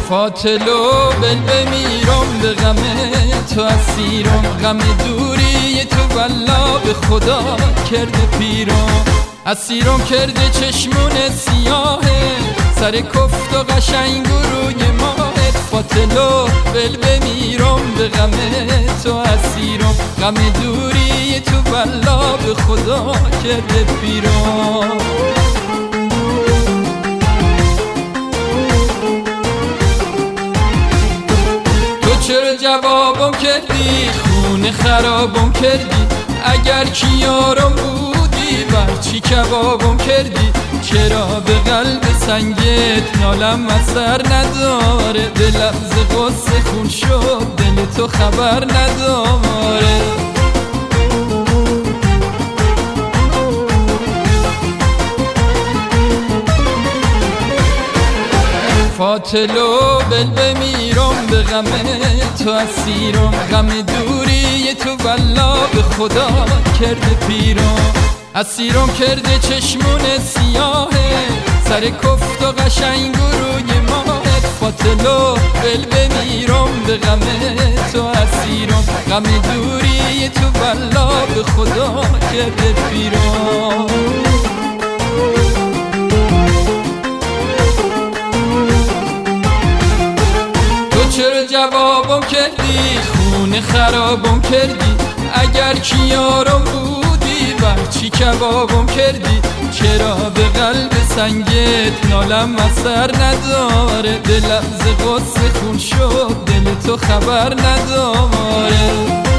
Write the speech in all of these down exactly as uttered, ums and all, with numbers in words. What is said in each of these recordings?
فاطلو بل بمیرم به غم تو اسیرم، غم دوری تو والله به خدا کرده پیرم. اسیرم کرده چشمون سیاهه، سر کفت و قشنگ و روی ماهت. فاطلو بل بمیرم به غم تو اسیرم، غم دوری تو والله به خدا کرده پیرم. چرا جوابم کردی، خونه خرابم کردی، اگر کیارم بودی بر چی کبابم کردی. چرا به قلب سنگت نالم اثر نداره، به لحظه قصه خون شد دل تو خبر نداره. فاطلو بل بمیرم به غم تو اسیرم، غم دوری تو والله به خدا کرده پیرم. اسیرم کرده چشمون سیاهه، سر کفت و قشنگ و روی ماهت. فاطلو بل بمیرم به غم تو اسیرم، غم دوری تو والله به خدا کرده پیرم. چرا جوابم کردی، خونه خرابم کردی، اگر کیارم بودی بر چی کبابم کردی. چرا به قلب سنگت نالم اثر نداره، به لحظه قصه خون شد دل تو خبر نداره.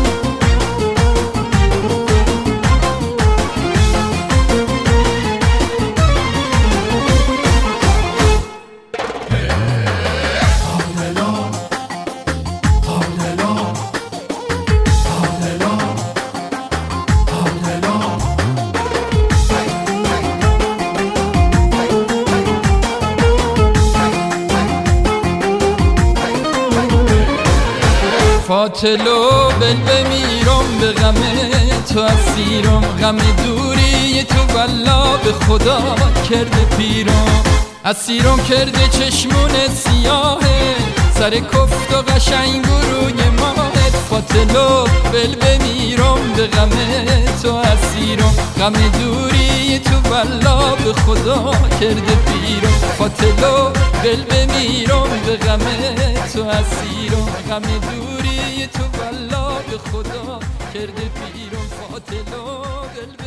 فاطلو بل بمیرم به غم تو اسیرم، غم دوری تو والله به خدا کرده پیرم. اسیرم کرده چشمون سیاهه، سر کفت و قشنگ و روی ماهت. فاطلو بل بمیرم به غم تو اسیرم، غم دوری تو والله به خدا کرده پیرم. فاطلو بل بمیرم به غم تو اسیرم، غم دوری تو والله به خدا کرده پیرم. فاطلو بل